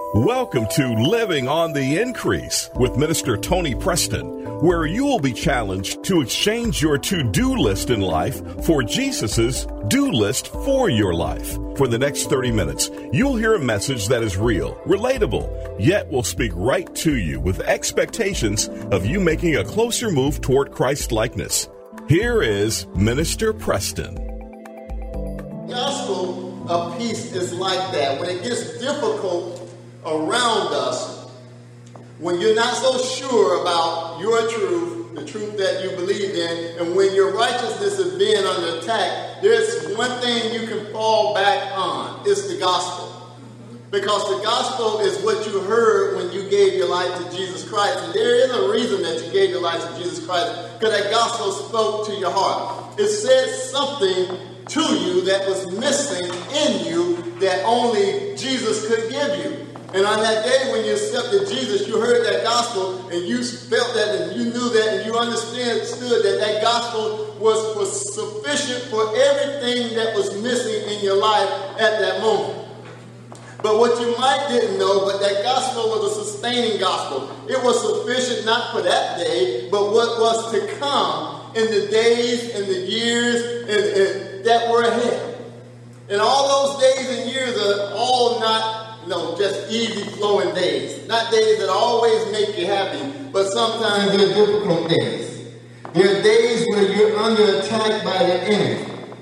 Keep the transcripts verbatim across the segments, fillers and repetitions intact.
Welcome to Living on the Increase with Minister Tony Preston, where you will be challenged to exchange your to-do list in life for Jesus's do list for your life. For the next thirty minutes, you'll hear a message that is real, relatable, yet will speak right to you with expectations of you making a closer move toward Christ-likeness. Here is Minister Preston. Gospel of peace is like that. When it gets difficult around us, when you're not so sure about your truth, the truth that you believe in, and when your righteousness is being under attack, there's one thing you can fall back on. It's the gospel. Because the gospel is what you heard when you gave your life to Jesus Christ. And there is a reason that you gave your life to Jesus Christ, because that gospel spoke to your heart. It said something to you that was missing in you that only Jesus could give you. And on that day when you accepted Jesus, you heard that gospel and you felt that and you knew that and you understood that that gospel was, was sufficient for everything that was missing in your life at that moment. But what you might didn't know, but that gospel was a sustaining gospel. It was sufficient not for that day, but what was to come in the days and the years and, and that were ahead. And all those days and years are all not No, just easy flowing days. Not days that always make you happy, but sometimes they're difficult days. They're days where you're under attack by the enemy.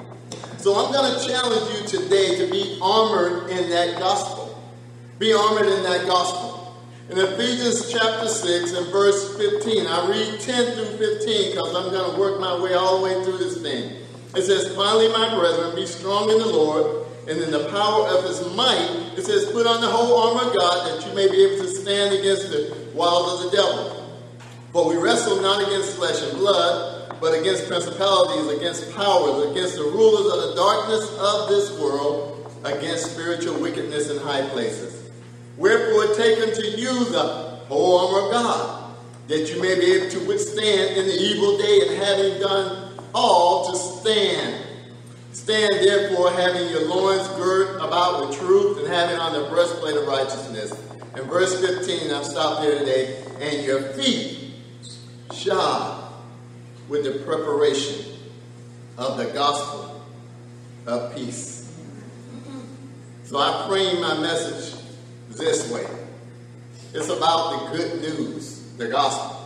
So I'm going to challenge you today to be armored in that gospel. Be armored in that gospel. In Ephesians chapter six and verse fifteen, I read ten through fifteen because I'm going to work my way all the way through this thing. It says, "Finally, my brethren, be strong in the Lord, and in the power of his might," it says, "put on the whole armor of God, that you may be able to stand against the wiles of the devil. For we wrestle not against flesh and blood, but against principalities, against powers, against the rulers of the darkness of this world, against spiritual wickedness in high places. Wherefore take unto you the whole armor of God, that you may be able to withstand in the evil day, and having done all, to stand. Stand therefore, having your loins girt about with truth, and having on the breastplate of righteousness." And verse fifteen, I've stopped there today. "And your feet shod with the preparation of the gospel of peace." So I frame my message this way. It's about the good news, the gospel.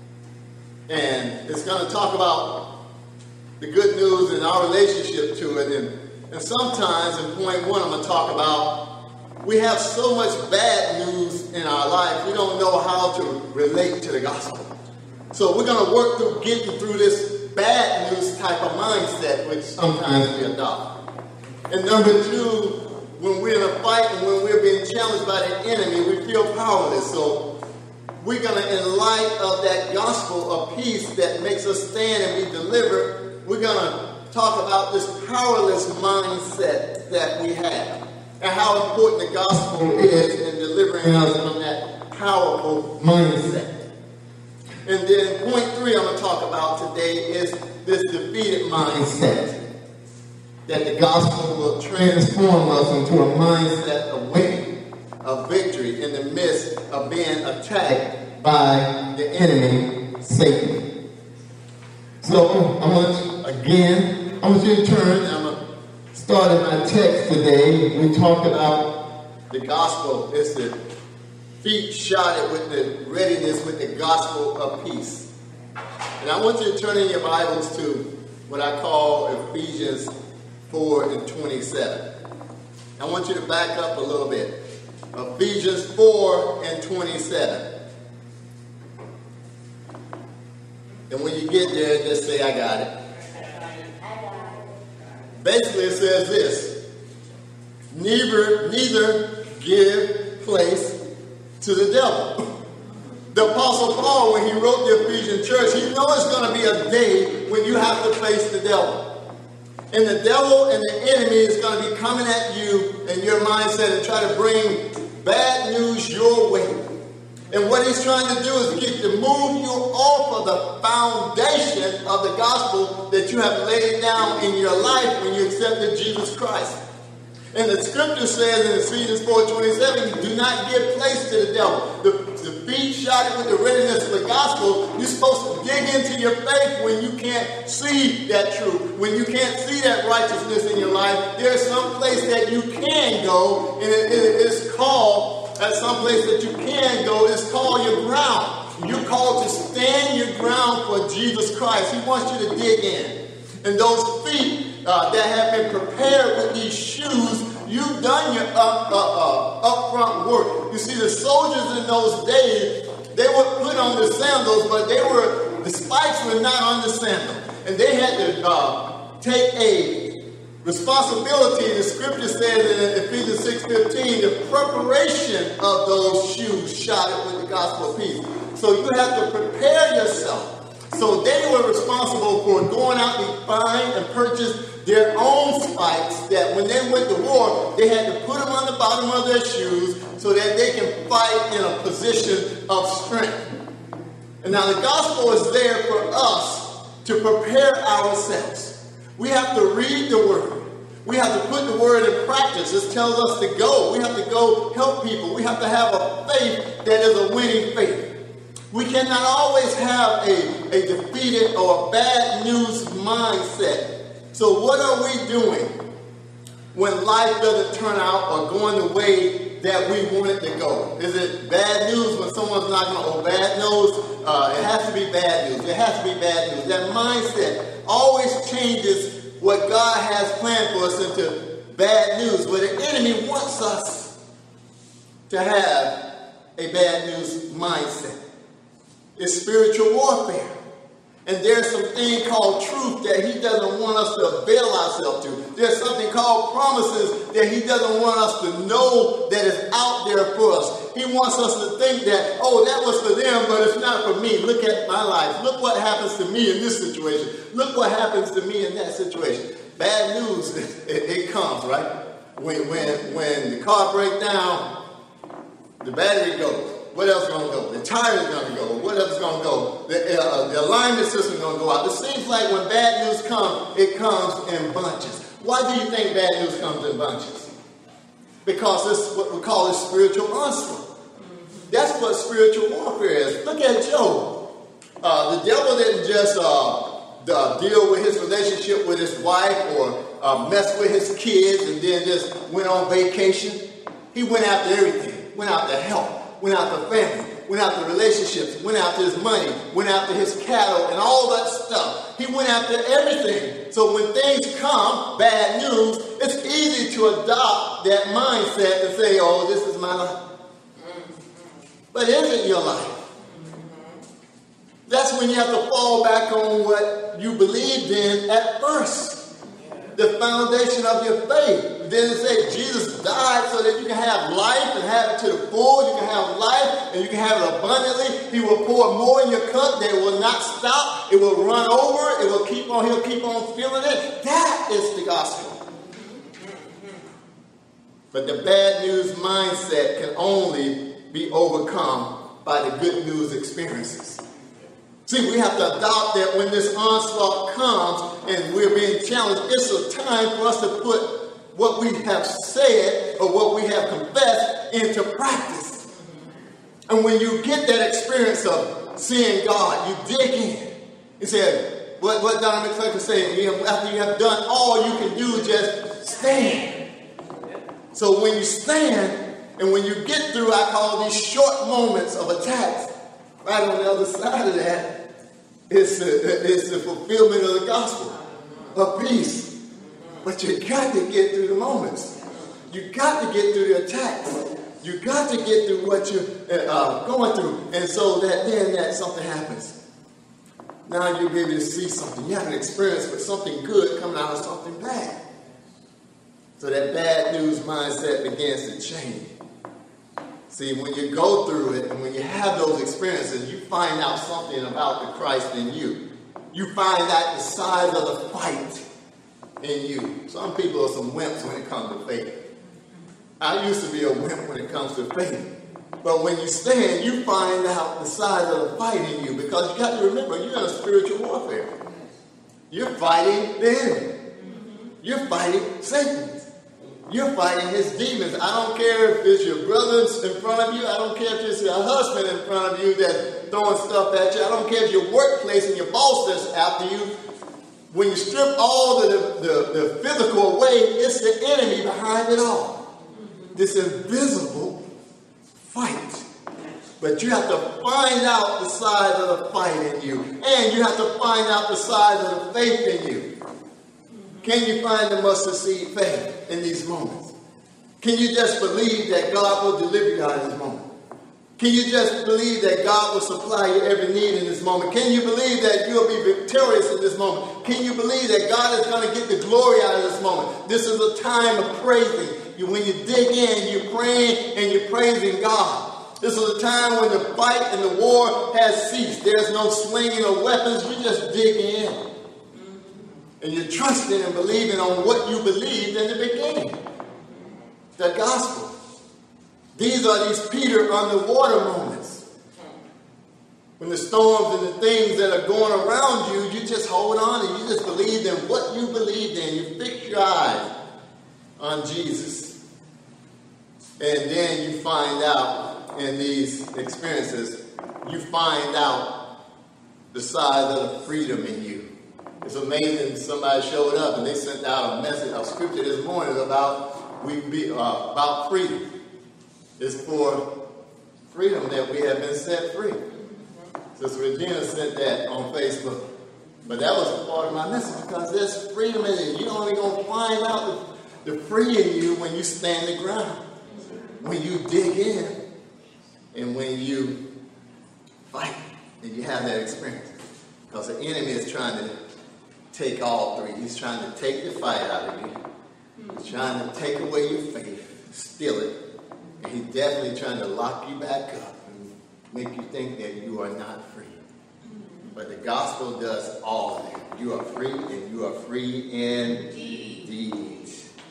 And it's going to talk about the good news and our relationship to it. And, and sometimes in point one, I'm going to talk about we have so much bad news in our life, we don't know how to relate to the gospel. So we're going to work through getting through this bad news type of mindset, which sometimes we adopt. And number two, when we're in a fight and when we're being challenged by the enemy, we feel powerless. So we're going to, in light of that gospel of peace that makes us stand and be delivered, we're going to talk about this powerless mindset that we have and how important the gospel is in delivering us from that powerful mindset. And then point three I'm going to talk about today is this defeated mindset. That the gospel will transform us into a mindset of winning, of victory in the midst of being attacked by the enemy, Satan. So I want you, again, I want you to turn. I'm going to start in my text today. We talked about the gospel. It's the feet shodded with the readiness with the gospel of peace. And I want you to turn in your Bibles to what I call Ephesians four and twenty-seven. I want you to back up a little bit. Ephesians four and twenty-seven. And when you get there, just say, "I got it." Basically, it says this: neither, neither give place to the devil. The Apostle Paul, when he wrote the Ephesian church, he knows it's going to be a day when you have to face the devil. And the devil and the enemy is going to be coming at you and your mindset and try to bring bad news your way. And what he's trying to do is get to move you off of the foundation of the gospel that you have laid down in your life when you accepted Jesus Christ. And the scripture says in Ephesians four twenty-seven, do not give place to the devil. The, the feet shod with the readiness of the gospel, you're supposed to dig into your faith when you can't see that truth, when you can't see that righteousness in your life. There's some place that you can go, and it, it, it's called, at some place that you can go, it's called your ground. You're called to stand your ground for Jesus Christ. He wants you to dig in. And those feet uh, that have been prepared with these shoes, you've done your up, uh, uh, upfront work. You see, the soldiers in those days, they would put on the sandals, but they were the spikes were not on the sandal. And they had to uh, take a responsibility. The scripture says in Ephesians six fifteen, the preparation of those shoes shod with the gospel of peace. So you have to prepare yourself. So they were responsible for going out and find and purchase their own spikes that when they went to war, they had to put them on the bottom of their shoes so that they can fight in a position of strength. And now the gospel is there for us to prepare ourselves. We have to read the word. We have to put the word in practice. This tells us to go. We have to go help people. We have to have a faith that is a winning faith. We cannot always have a, a defeated or a bad news mindset. So what are we doing when life doesn't turn out or going the way that we want it to go? Is it bad news when someone's not going to, oh, bad news? Uh, it has to be bad news. It has to be bad news. That mindset always changes what God has planned for us into bad news, where the enemy wants us to have a bad news mindset. It's spiritual warfare. And there's something called truth that he doesn't want us to avail ourselves to. There's something called promises that he doesn't want us to know that is out there for us. He wants us to think that, oh, that was for them, but it's not for me. Look at my life. Look what happens to me in this situation. Look what happens to me in that situation. Bad news, it, it comes, right? When, when, when the car breaks down, the battery goes. What else is going to go? The tire is going to go. What else is going to go? The, uh, the alignment system is going to go out. It seems like when bad news comes, it comes in bunches. Why do you think bad news comes in bunches? Because it's what we call a spiritual onslaught. That's what spiritual warfare is. Look at Job. Uh, the devil didn't just uh, uh, deal with his relationship with his wife or uh, mess with his kids and then just went on vacation. He went after everything. Went after health. Went after family, went after relationships, went after his money, went after his cattle and all that stuff. He went after everything. So when things come, bad news, it's easy to adopt that mindset and say, oh, this is my life. But is it your life? That's when you have to fall back on what you believed in at first. The foundation of your faith. Then it says Jesus died so that you can have life and have it to the full. You can have life and you can have it abundantly. He will pour more in your cup. That will not stop. It will run over. It will keep on. He'll keep on filling it. That is the gospel. But the bad news mindset can only be overcome by the good news experiences. See, we have to adopt that when this onslaught comes and we're being challenged, it's a time for us to put what we have said or what we have confessed into practice. And when you get that experience of seeing God, you dig in. You say, what, what Don McClurkin said, you know, after you have done all you can do, just stand. So when you stand and when you get through, I call these short moments of attacks, right on the other side of that, it's the, it's the fulfillment of the gospel of peace. But you got to get through the moments. You got to get through the attacks. You got to get through what you're uh, going through. And so that then that something happens. Now you'll be able to see something. You have an experience with something good coming out of something bad. So that bad news mindset begins to change. See, when you go through it and when you have those experiences, you find out something about the Christ in you. You find out the size of the fight in you. Some people are some wimps when it comes to faith. I used to be a wimp when it comes to faith. But when you stand, you find out the size of the fight in you because you got to remember, you're in a spiritual warfare. You're fighting the enemy. You're fighting Satan. You're fighting his demons. I don't care if it's your brothers in front of you. I don't care if it's your husband in front of you that's throwing stuff at you. I don't care if your workplace and your boss that's after you. When you strip all the, the, the physical away, it's the enemy behind it all. This invisible fight. But you have to find out the size of the fight in you. And you have to find out the size of the faith in you. Can you find the mustard seed faith in these moments? Can you just believe that God will deliver you out of this moment? Can you just believe that God will supply your every need in this moment? Can you believe that you'll be victorious in this moment? Can you believe that God is going to get the glory out of this moment? This is a time of praising. You, when you dig in, you're praying and you're praising God. This is a time when the fight and the war has ceased. There's no slinging of weapons. You just dig in. And you're trusting and believing on what you believed in the beginning. The gospel. These are these Peter underwater moments. When the storms and the things that are going around you, you just hold on and you just believe in what you believed in. You fix your eyes on Jesus. And then you find out in these experiences, you find out the size of the freedom in you. It's amazing. Somebody showed up and they sent out a message, a scripture this morning about we be uh, about freedom. It's for freedom that we have been set free. Sister Regina sent that on Facebook, but that was a part of my message because there's freedom in it. You're only gonna find out the, the free in you when you stand the ground, when you dig in, and when you fight and you have that experience. Because the enemy is trying to take all three. He's trying to take the fight out of you. He's trying to take away your faith, steal it. And he's definitely trying to lock you back up and make you think that you are not free. But the gospel does all of that. You are free and you are free indeed.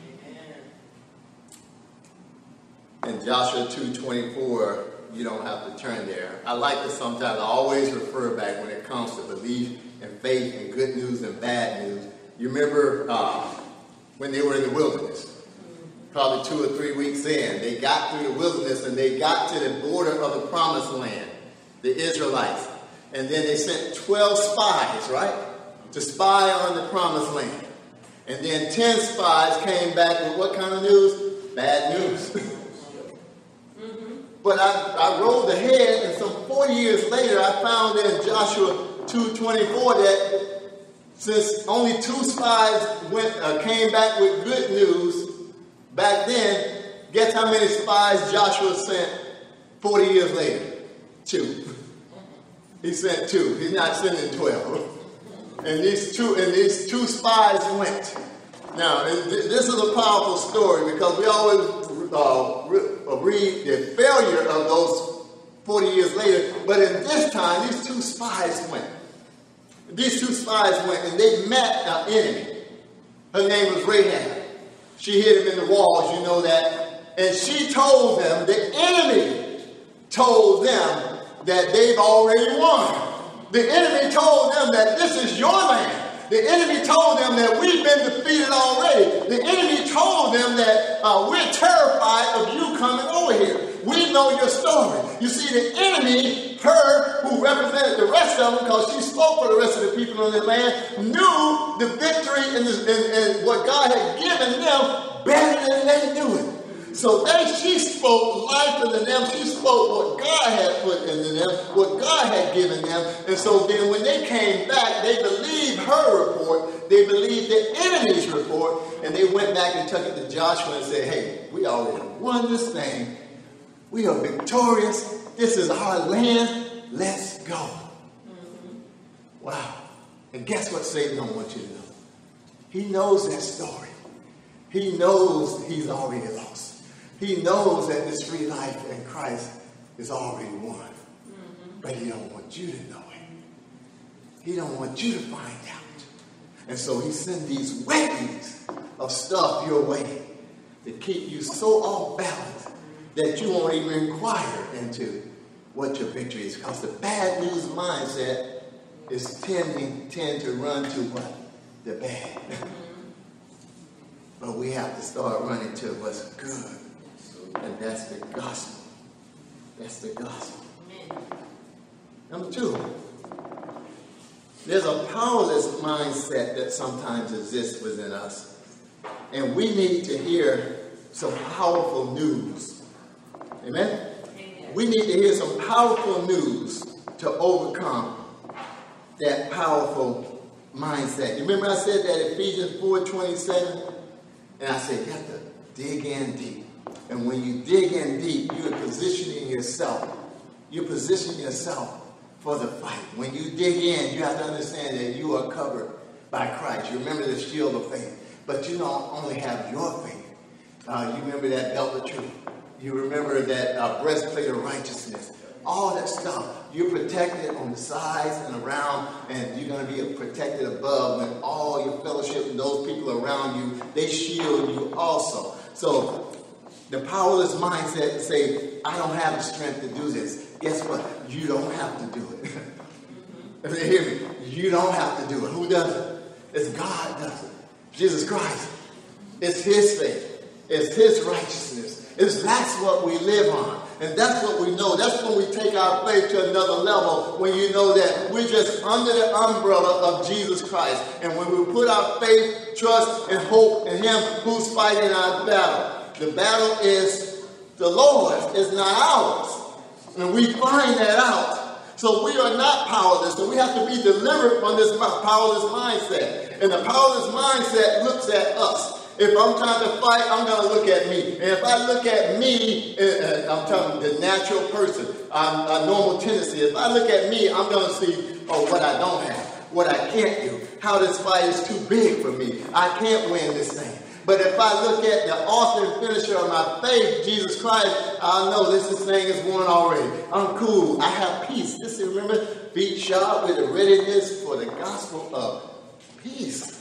In Joshua two twenty-four, you don't have to turn there. I like to sometimes always refer back when it comes to belief and faith and good news and bad news. You remember uh, when they were in the wilderness, probably two or three weeks in, they got through the wilderness and they got to the border of the promised land, the Israelites. And then they sent twelve spies, right, to spy on the promised land. And then ten spies came back with what kind of news? Bad news. mm-hmm. But I, I rolled ahead, and some forty years later, I found in Joshua two twenty-four that since only two spies went uh, came back with good news back then, guess how many spies Joshua sent forty years later? Two. He sent two. He's not sending twelve. And these two and these two spies went. Now, this is a powerful story because we always uh, read the failure of those forty years later. But in this time, these two spies went. These two spies went and they met an enemy. Her name was Rahab. She hid him in the walls, you know that. And she told them, the enemy told them that they've already won. The enemy told them that this is your land. The enemy told them that we've been defeated already. The enemy told them that uh, we're terrified of you coming over here. We know your story. You see, the enemy, her, who represented the rest of them, because she spoke for the rest of the people on the land, knew the victory and, and, and what God had given them better than they knew it. So they, she spoke life into them. She spoke what God had put into them, what God had given them. And so then when they came back, they believed her report. They believed the enemy's report. And they went back and took it to Joshua and said, hey, we already won this thing. We are victorious. This is our land. Let's go. Mm-hmm. Wow. And guess what Satan don't want you to know? He knows that story. He knows he's already lost. He knows that this free life in Christ is already won. Mm-hmm. But he don't want you to know it. He don't want you to find out. And so he sends these waves of stuff your way to keep you so off balance that you won't even inquire into what your victory is. Because the bad news mindset is tending tend to run to what? The bad. But we have to start running to what's good. And that's the gospel. That's the gospel. Number two, there's a powerless mindset that sometimes exists within us. And we need to hear some powerful news. Amen? Amen? We need to hear some powerful news to overcome that powerful mindset. You remember I said that Ephesians four twenty-seven? And I said, you have to dig in deep. And when you dig in deep, you're positioning yourself. You're positioning yourself for the fight. When you dig in, you have to understand that you are covered by Christ. You remember the shield of faith. But you don't only have your faith. Uh, you remember that belt of truth. You remember that uh, breastplate of righteousness. All that stuff. You're protected on the sides and around, and you're going to be protected above when all your fellowship and those people around you, they shield you also. So the powerless mindset to say, I don't have the strength to do this. Guess what? You don't have to do it. Hear me? You don't have to do it. Who does it? It's God does it. Jesus Christ. It's his faith. It's his righteousness. It's that's what we live on. And that's what we know. That's when we take our faith to another level, when you know that we're just under the umbrella of Jesus Christ. And when we put our faith, trust, and hope in him who's fighting our battle. The battle is the Lord's, it's not ours. And we find that out. So we are not powerless. So we have to be delivered from this powerless mindset. And the powerless mindset looks at us. If I'm trying to fight, I'm going to look at me. And if I look at me, uh, I'm talking the natural person, um, a normal tendency. If I look at me, I'm going to see, oh, what I don't have, what I can't do, how this fight is too big for me. I can't win this thing. But if I look at the author and finisher of my faith, Jesus Christ, I know this, this thing is won already. I'm cool. I have peace. This is, remember, feet shod with a readiness for the gospel of peace.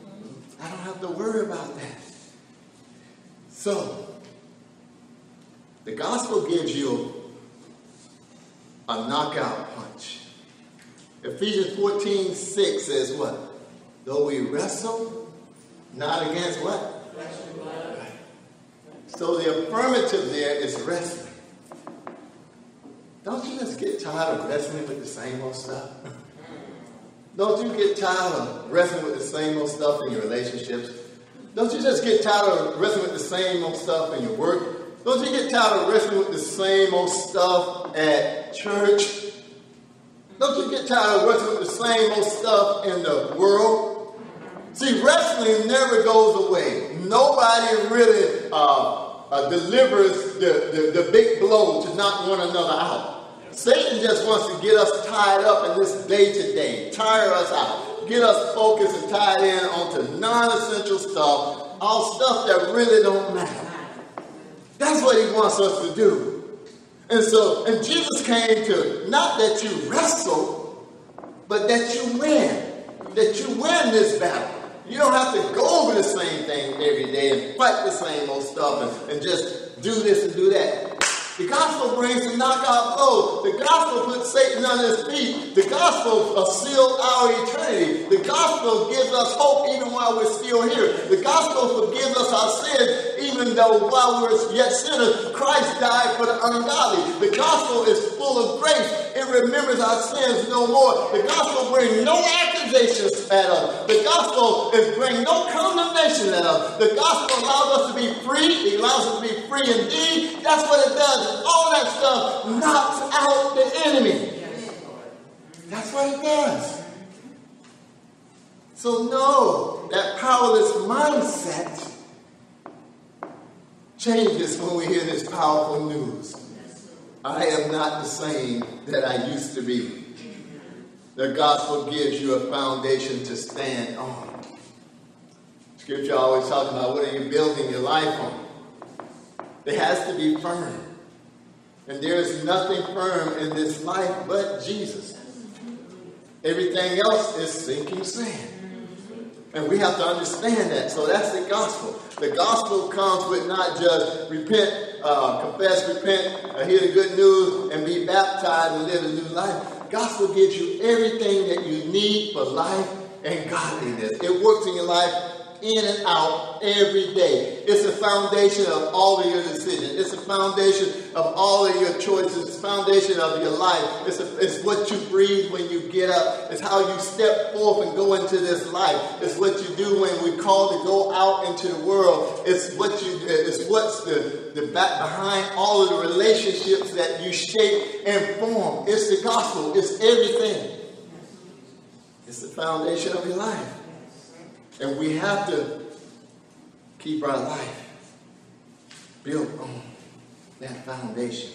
I don't have to worry about that. So, the gospel gives you a knockout punch. Ephesians fourteen six says what? Though we wrestle, not against what? Flesh and blood. So the affirmative there is wrestling. Don't you just get tired of wrestling with the same old stuff? Don't you get tired of wrestling with the same old stuff in your relationships? Don't you just get tired of wrestling with the same old stuff in your work? Don't you get tired of wrestling with the same old stuff at church? Don't you get tired of wrestling with the same old stuff in the world? See, wrestling never goes away. Nobody really uh, uh, delivers the, the, the big blow to knock one another out. Satan just wants to get us tied up in this day-to-day, tire us out, get us focused and tied in onto non-essential stuff, all stuff that really don't matter. That's what he wants us to do. And so, and Jesus came to, not that you wrestle, but that you win, that you win this battle. You don't have to go over the same thing every day and fight the same old stuff and, and just do this and do that. The gospel brings the knockout blow. The gospel puts Satan on his feet. The gospel uh, seals our eternity. The gospel gives us hope even while we're still here. The gospel forgives us our sins even though while we're yet sinners, Christ died for the ungodly. The gospel is full of grace. It remembers our sins no more. The gospel brings no accusations at us. The gospel is bring no condemnation at us. The gospel allows us to be free. It allows us to be free indeed. That's what it does. All that stuff knocks out the enemy. That's what it does. So no, that powerless mindset changes when we hear this powerful news. I am not the same that I used to be. The gospel gives you a foundation to stand on. Scripture always talks about what are you building your life on. It has to be firm. And there is nothing firm in this life but Jesus. Everything else is sinking sand. And we have to understand that. So that's the gospel. The gospel comes with not just repent, uh, confess, repent, uh, hear the good news, and be baptized and live a new life. Gospel gives you everything that you need for life and godliness. It works in your life in and out every day. It's the foundation of all of your decisions. It's the foundation of all of your choices. It's the foundation of your life. It's, a, it's what you breathe when you get up. It's how you step forth and go into this life. It's what you do when we call to go out into the world. It's what you. It's what's the, the back behind all of the relationships that you shape and form. It's the gospel. It's everything. It's the foundation of your life. And we have to keep our life built on that foundation.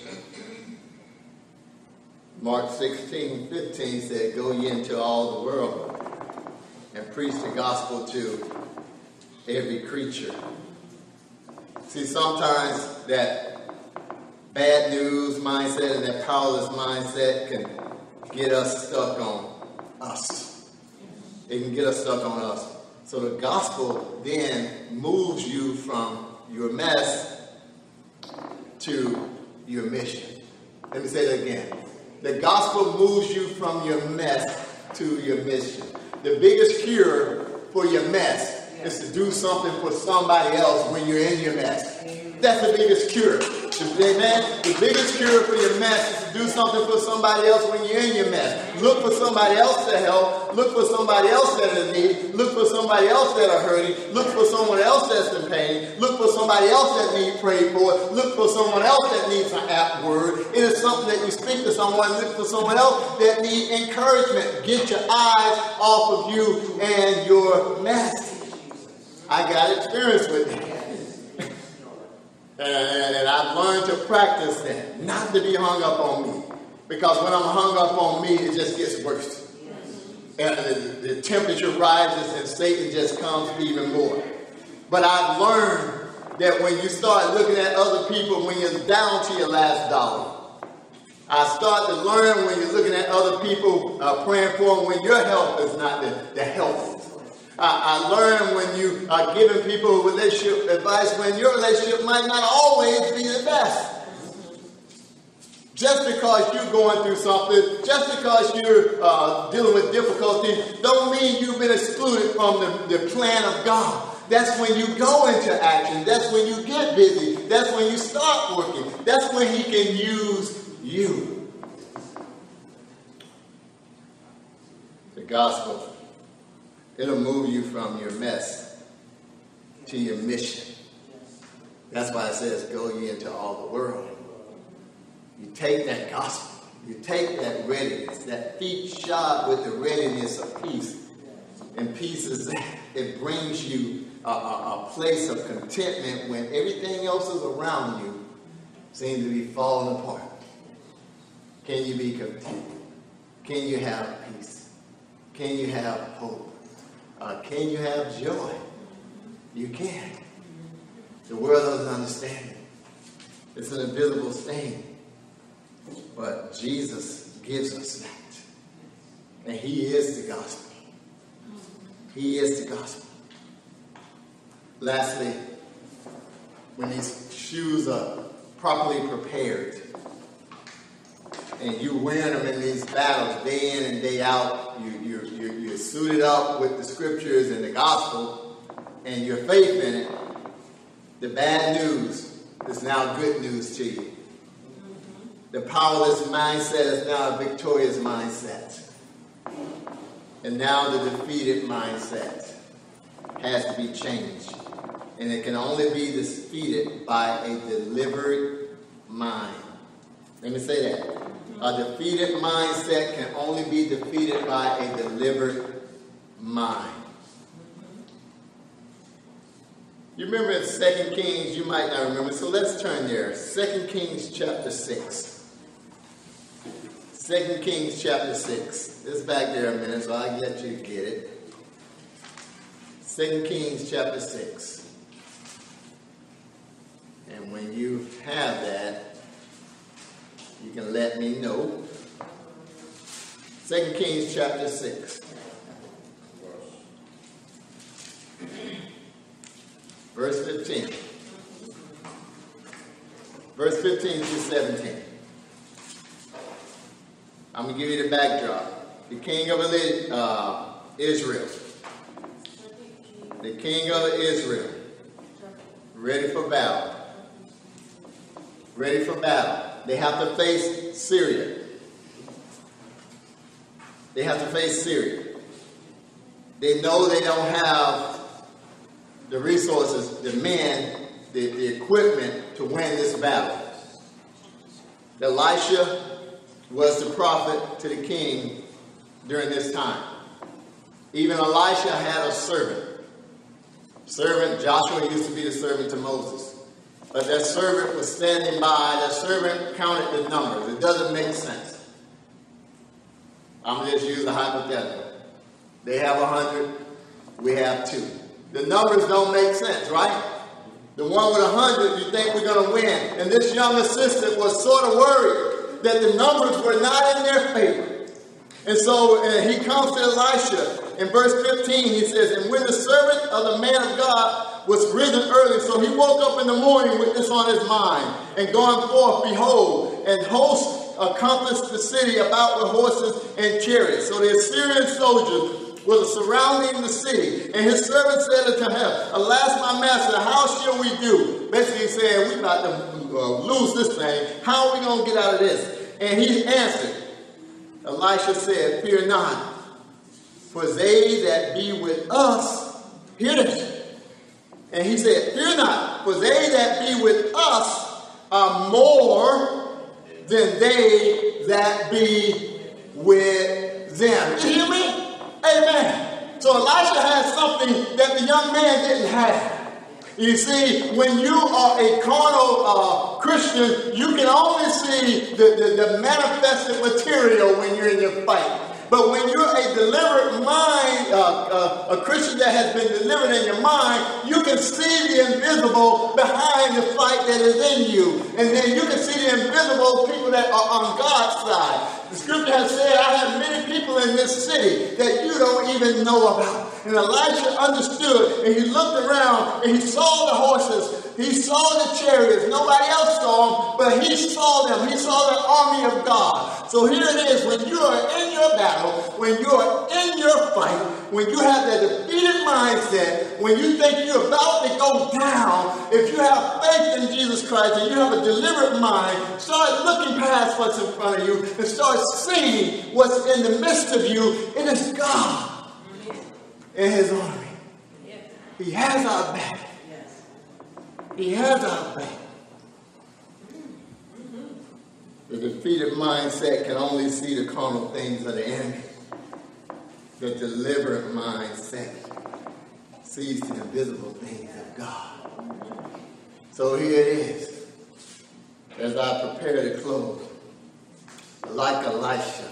Mark sixteen fifteen said, "Go ye into all the world and preach the gospel to every creature." See, sometimes that bad news mindset and that powerless mindset can get us stuck on us. It can get us stuck on us. So the gospel then moves you from your mess to your mission. Let me say that again. The gospel moves you from your mess to your mission. The biggest cure for your mess is to do something for somebody else when you're in your mess. That's the biggest cure. Amen? The biggest cure for your mess is to do something for somebody else when you're in your mess. Look for somebody else to help. Look for somebody else that is in need. Look for somebody else that are hurting. Look for someone else that's in pain. Look for somebody else that needs prayed for. Look for someone else that needs an apt word. It is something that you speak to someone. Look for someone else that needs encouragement. Get your eyes off of you and your mess. I got experience with it. And, and I've learned to practice that, not to be hung up on me. Because when I'm hung up on me, it just gets worse. And the, the temperature rises and Satan just comes even more. But I've learned that when you start looking at other people when you're down to your last dollar, I start to learn when you're looking at other people uh, praying for them when your health is not the, the healthiest. I, I learned when you are giving people relationship advice when your relationship might not always be the best. Just because you're going through something, just because you're uh, dealing with difficulty, don't mean you've been excluded from the, the plan of God. That's when you go into action. That's when you get busy. That's when you start working. That's when he can use you. The gospel. It'll move you from your mess to your mission. That's why it says, go ye into all the world. You take that gospel. You take that readiness, that feet shod with the readiness of peace. And peace is that it brings you a, a, a place of contentment when everything else is around you seems to be falling apart. Can you be content? Can you have peace? Can you have hope? Uh, can you have joy? You can. The world doesn't understand it. It's an invisible thing. But Jesus gives us that. And he is the gospel. He is the gospel. Lastly, when these shoes are properly prepared, and you wear them in these battles day in and day out, you, you're, you're, you're suited up with the scriptures and the gospel and your faith in it, the bad news is now good news to you. The powerless mindset is now a victorious mindset. And now the defeated mindset has to be changed. And it can only be defeated by a delivered mind. Let me say that. A defeated mindset can only be defeated by a delivered mind. You remember in Second Kings, you might not remember, so let's turn there. Second Kings chapter six. Second Kings chapter six. It's back there a minute, so I'll let you get it. Second Kings chapter six. And when you have that, you can let me know. Second Kings chapter six. Verse fifteen. Verse fifteen through seventeen. I'm going to give you the backdrop. The king of uh, Israel. the king of Israel, ready for battle. Ready for battle. They have to face Syria. They have to face Syria. They know they don't have the resources, the men, the, the equipment to win this battle. Elisha was the prophet to the king during this time. Even Elisha had a servant. Servant, Joshua used to be the servant to Moses. But that servant was standing by. That servant counted the numbers. It doesn't make sense. I'm going to just use a hypothetical. They have a hundred. We have two. The numbers don't make sense, right? The one with a hundred, you think we're going to win. And this young assistant was sort of worried that the numbers were not in their favor. And so and he comes to Elisha. In verse fifteen, he says, and when the servant of the man of God was risen early, so he woke up in the morning with this on his mind, and going forth, behold, and hosts accomplished the city about with horses and chariots. So the Assyrian soldiers were surrounding the city. And his servant said unto him, alas, my master, how shall we do? Basically saying, we're about to uh, lose this thing. How are we going to get out of this? And he answered, Elisha said, fear not, for they that be with us, hear this. And he said, fear not, for they that be with us are more than they that be with them. Did you hear me? Amen. So Elisha had something that the young man didn't have. You see, when you are a carnal uh, Christian, you can only see the, the, the manifested material when you're in your fight. But when you're a delivered mind, uh, uh, a Christian that has been delivered in your mind, you can see the invisible behind the fight that is in you. And then you can see the invisible people that are on God's side. The scripture has said, I have many people in this city that you don't even know about. And Elisha understood, and he looked around, and he saw the horses. He saw the chariots. Nobody else saw them, but he saw them. He saw the army of God. So here it is. When you are in your battle, when you are in your fight, when you have that defeated mindset, when you think you're about to go down, if you have faith in Jesus Christ and you have a deliberate mind, start looking past what's in front of you and start seeing what's in the midst of you. It is God and his army. He has our back. He has our back. The defeated mindset can only see the carnal things of the enemy. The deliberate mindset sees the invisible things of God. So here it is. As I prepare to close, like Elisha,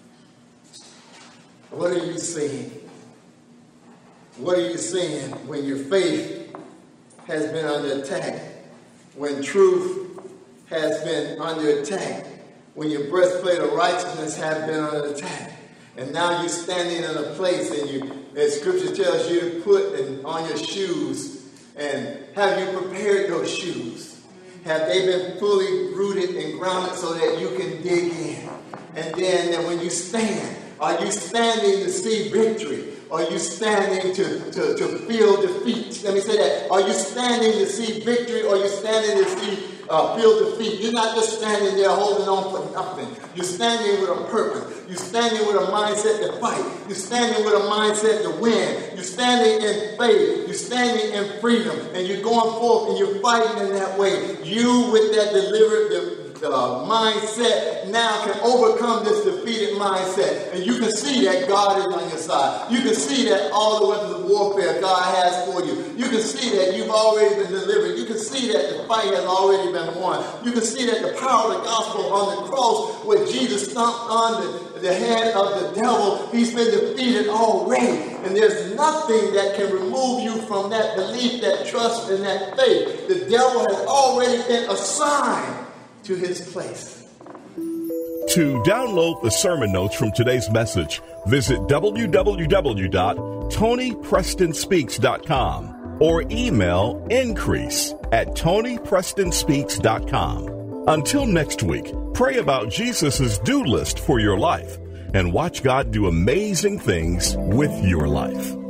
what are you seeing? What are you seeing when your faith has been under attack? When truth has been under attack? When your breastplate of righteousness has been under attack? And now you're standing in a place and you, as scripture tells you to put in, on your shoes. And have you prepared those shoes? Have they been fully rooted and grounded so that you can dig in? And then and when you stand, are you standing to see victory? Are you standing to, to, to feel defeat? Let me say that. Are you standing to see victory, or are you standing to see uh, feel defeat? You're not just standing there holding on for nothing. You're standing with a purpose. You're standing with a mindset to fight. You're standing with a mindset to win. You're standing in faith. You're standing in freedom. And you're going forth and you're fighting in that way. You with that deliberate Uh, mindset now can overcome this defeated mindset, and you can see that God is on your side. You can see that all the weapons of warfare God has for you. You can see that you've already been delivered. You can see that the fight has already been won. You can see that the power of the gospel on the cross, where Jesus stomped on the, the head of the devil, he's been defeated already. And there's nothing that can remove you from that belief, that trust, and that faith. The devil has already been assigned to his place. To download the sermon notes from today's message, visit w w w dot tony preston speaks dot com or email increase at tony preston speaks dot com. Until next week, pray about Jesus' do list for your life and watch God do amazing things with your life.